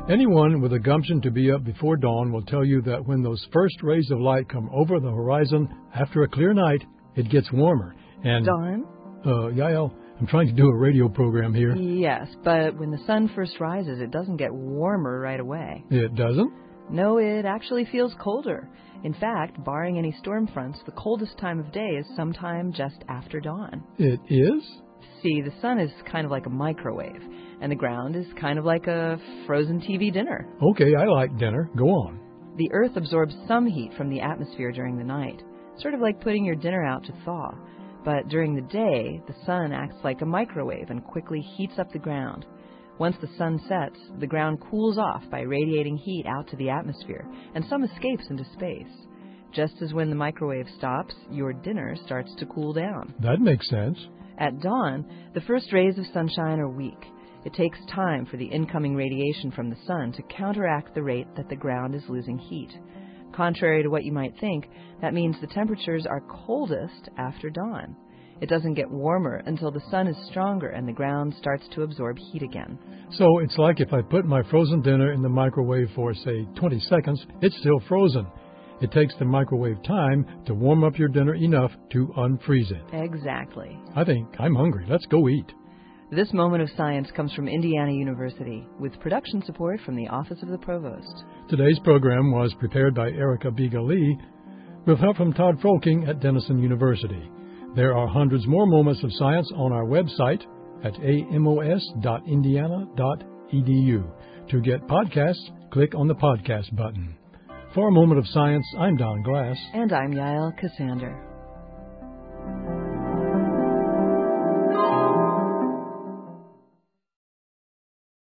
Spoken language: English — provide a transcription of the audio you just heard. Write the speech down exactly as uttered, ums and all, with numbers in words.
Anyone with a gumption to be up before dawn will tell you that when those first rays of light come over the horizon after a clear night, it gets warmer. And Dawn? Uh, Yael, I'm trying to do a radio program here. Yes, but when the sun first rises, it doesn't get warmer right away. It doesn't? No, it actually feels colder. In fact, barring any storm fronts, the coldest time of day is sometime just after dawn. It is? See, the sun is kind of like a microwave, and the ground is kind of like a frozen T V dinner. Okay, I like dinner. Go on. The Earth absorbs some heat from the atmosphere during the night, sort of like putting your dinner out to thaw. But during the day, the sun acts like a microwave and quickly heats up the ground. Once the sun sets, the ground cools off by radiating heat out to the atmosphere, and some escapes into space. Just as when the microwave stops, your dinner starts to cool down. That makes sense. At dawn, the first rays of sunshine are weak. It takes time for the incoming radiation from the sun to counteract the rate that the ground is losing heat. Contrary to what you might think, that means the temperatures are coldest after dawn. It doesn't get warmer until the sun is stronger and the ground starts to absorb heat again. So it's like if I put my frozen dinner in the microwave for, say, twenty seconds, it's still frozen. It takes the microwave time to warm up your dinner enough to unfreeze it. Exactly. I think I'm hungry. Let's go eat. This Moment of Science comes from Indiana University, with production support from the Office of the Provost. Today's program was prepared by Erica Biga-Lee, with help from Todd Folking at Denison University. There are hundreds more moments of science on our website at amos dot indiana dot e d u. To get podcasts, click on the podcast button. For a Moment of Science, I'm Don Glass. And I'm Yael Cassander.